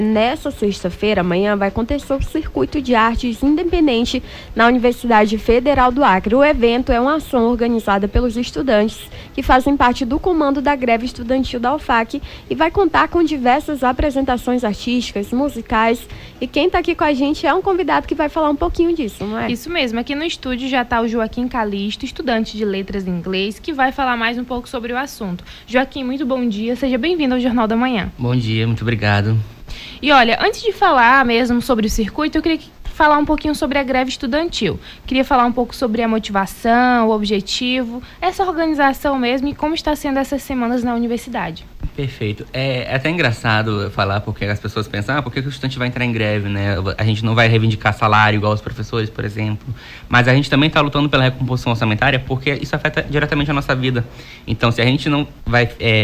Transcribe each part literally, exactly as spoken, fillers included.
Nessa sexta-feira, amanhã, vai acontecer o Circuito de Artes Independente na Universidade Federal do Acre. O evento é uma ação organizada pelos estudantes que fazem parte do comando da greve estudantil da U F A C e vai contar com diversas apresentações artísticas, musicais. E quem está aqui com a gente é um convidado que vai falar um pouquinho disso, não é? Isso mesmo. Aqui no estúdio já está o Joaquim Calisto, estudante de Letras em Inglês, que vai falar mais um pouco sobre o assunto. Joaquim, muito bom dia. Seja bem-vindo ao Jornal da Manhã. Bom dia, muito obrigado. E olha, antes de falar mesmo sobre o circuito, eu queria falar um pouquinho sobre a greve estudantil. Queria falar um pouco sobre a motivação, o objetivo, essa organização mesmo e como está sendo essas semanas na universidade. Perfeito. É até engraçado falar porque as pessoas pensam, ah, por que o estudante vai entrar em greve, né? A gente não vai reivindicar salário igual os professores, por exemplo. Mas a gente também está lutando pela recomposição orçamentária porque isso afeta diretamente a nossa vida. Então, se a gente não vai é,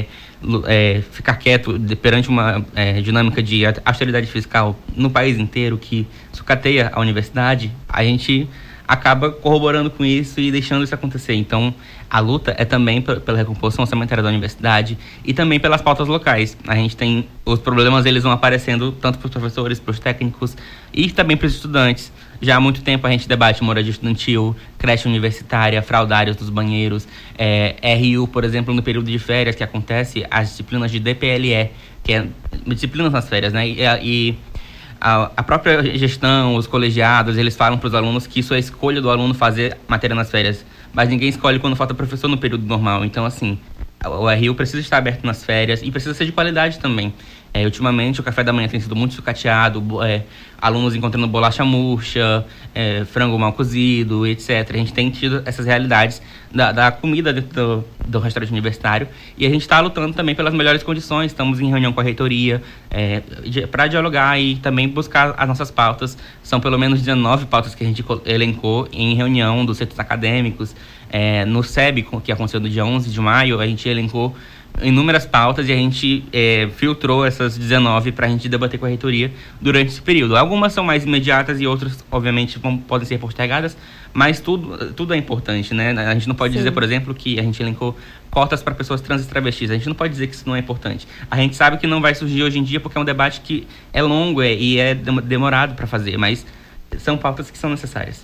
é, ficar quieto de, perante uma é, dinâmica de austeridade fiscal no país inteiro que sucateia a universidade, a gente acaba corroborando com isso e deixando isso acontecer. Então, a luta é também pela recomposição orçamentária da universidade e também pelas pautas locais. A gente tem os problemas, eles vão aparecendo tanto para os professores, para os técnicos e também para os estudantes. Já há muito tempo a gente debate moradia estudantil, creche universitária, fraudários dos banheiros, é, R U, por exemplo, no período de férias que acontece, as disciplinas de D P L E, que é disciplinas nas férias, né? E, e A, a própria gestão, os colegiados, eles falam para os alunos que isso é escolha do aluno fazer matéria nas férias, mas ninguém escolhe quando falta professor no período normal. Então, assim, o R U precisa estar aberto nas férias e precisa ser de qualidade também. É, ultimamente, o café da manhã tem sido muito sucateado, é, alunos encontrando bolacha murcha, é, frango mal cozido, etcétera. A gente tem tido essas realidades da, da comida dentro do, do restaurante universitário e a gente está lutando também pelas melhores condições. Estamos em reunião com a reitoria é, para dialogar e também buscar as nossas pautas. São pelo menos dezenove pautas que a gente elencou em reunião dos centros acadêmicos. É, no S E B, que aconteceu no dia onze de maio, a gente elencou inúmeras pautas e a gente é, filtrou essas dezenove para a gente debater com a reitoria durante esse período. Algumas são mais imediatas e outras, obviamente, vão, podem ser postergadas, mas tudo, tudo é importante, né? A gente não pode Sim. dizer, por exemplo, que a gente elencou cotas para pessoas trans e travestis. A gente não pode dizer que isso não é importante. A gente sabe que não vai surgir hoje em dia porque é um debate que é longo é, e é demorado para fazer, mas são pautas que são necessárias.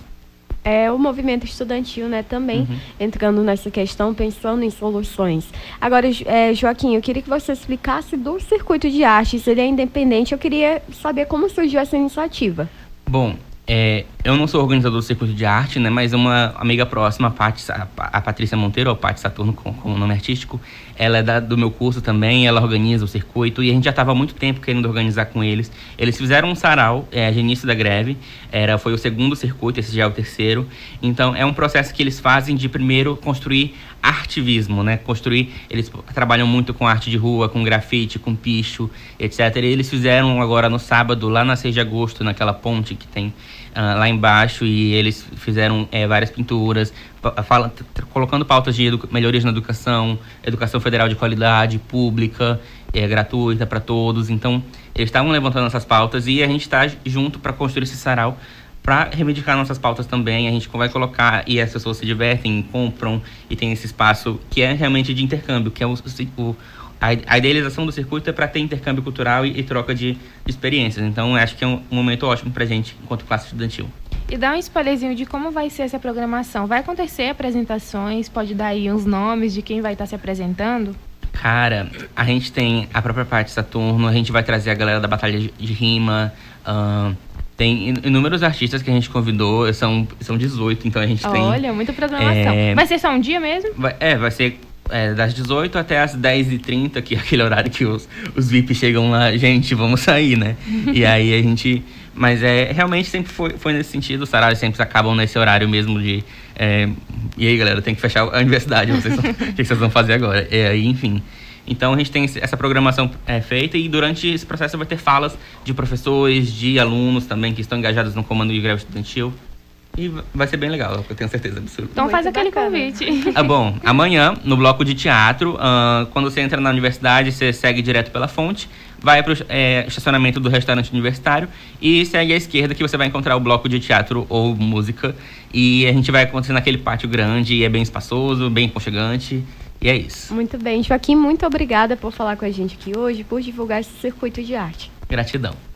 É o movimento estudantil, né, também uhum. entrando nessa questão, pensando em soluções. Agora, é, Joaquim, eu queria que você explicasse do Circuito de Artes, ele é independente, eu queria saber como surgiu essa iniciativa. Bom, é, eu não sou organizador do Circuito de Arte, né, mas uma amiga próxima, a, Paty, a, a Patrícia Monteiro, ou Paty Saturno com, com o nome artístico, ela é da, do meu curso também, ela organiza o circuito e a gente já estava há muito tempo querendo organizar com eles. Eles fizeram um sarau é, de início da greve, era, foi o segundo circuito, esse já é o terceiro. Então é um processo que eles fazem de primeiro construir artivismo, né? Construir, eles trabalham muito com arte de rua, com grafite, com picho, etcétera. E eles fizeram agora no sábado, lá na seis de agosto, naquela ponte que tem uh, lá embaixo, e eles fizeram é, várias pinturas, fala, colocando pautas de edu- melhorias na educação, educação federal de qualidade, pública, é, gratuita para todos. Então, eles estavam levantando essas pautas e a gente está junto para construir esse sarau para reivindicar nossas pautas também. A gente vai colocar e as pessoas se divertem, compram e tem esse espaço que é realmente de intercâmbio, que é o, o a idealização do circuito é para ter intercâmbio cultural e, e troca de, de experiências. Então, acho que é um, um momento ótimo para a gente, enquanto classe estudantil. E dá um spoilerzinho de como vai ser essa programação. Vai acontecer apresentações? Pode dar aí uns nomes de quem vai estar se apresentando? Cara, a gente tem a própria Paty Saturno, a gente vai trazer a galera da Batalha de, de Rima, uh, tem inúmeros artistas que a gente convidou, são, são dezoito, então a gente Olha, tem... Olha, muita programação. É, vai ser só um dia mesmo? Vai, é, vai ser... É, das dezoito até as dez e trinta, que é aquele horário que os, os V I Ps chegam lá, gente, vamos sair, né? E aí a gente... Mas é, realmente sempre foi, foi nesse sentido, os salários sempre acabam nesse horário mesmo de... É, e aí, galera, tem que fechar a universidade, vocês vão, o que vocês vão fazer agora? É, enfim... Então a gente tem essa programação é, feita e durante esse processo vai ter falas de professores, de alunos também que estão engajados no comando de greve estudantil. E vai ser bem legal, eu tenho certeza absoluta. Então Muito faz aquele bacana. convite. Ah, bom, amanhã, no bloco de teatro, uh, quando você entra na universidade, você segue direto pela fonte, vai para o é, estacionamento do restaurante universitário e segue à esquerda que você vai encontrar o bloco de teatro ou música. E a gente vai acontecer naquele pátio grande, e é bem espaçoso, bem aconchegante. E é isso. Muito bem. Joaquim, muito obrigada por falar com a gente aqui hoje, por divulgar esse circuito de arte. Gratidão.